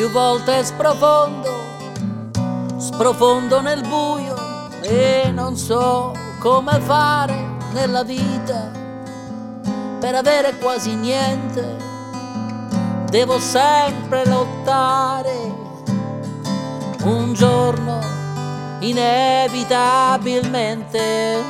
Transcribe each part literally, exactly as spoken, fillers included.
più volte sprofondo, sprofondo nel buio e non so come fare nella vita per avere quasi niente. Devo sempre lottare, un giorno inevitabilmente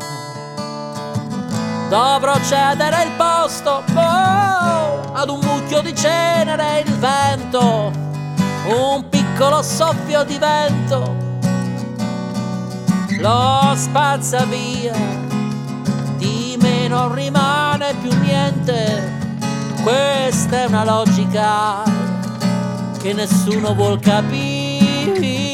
dovrò cedere il posto oh, ad un mucchio di cenere, il vento, un piccolo soffio di vento lo spazza via, di me non rimane più niente. Questa è una logica che nessuno vuol capire,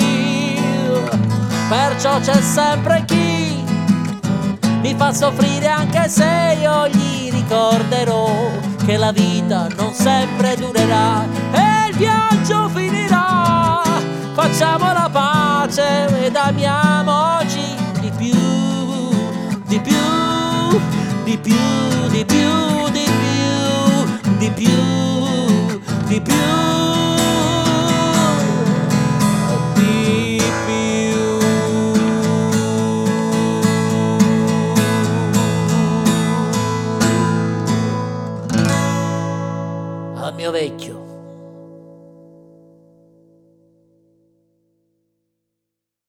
perciò c'è sempre chi mi fa soffrire, anche se io gli ricorderò che la vita non sempre durerà e il viaggio finirà. Facciamo la pace ed amiamoci di più, di più, di più, di più, di più, di più, di più. Al mio vecchio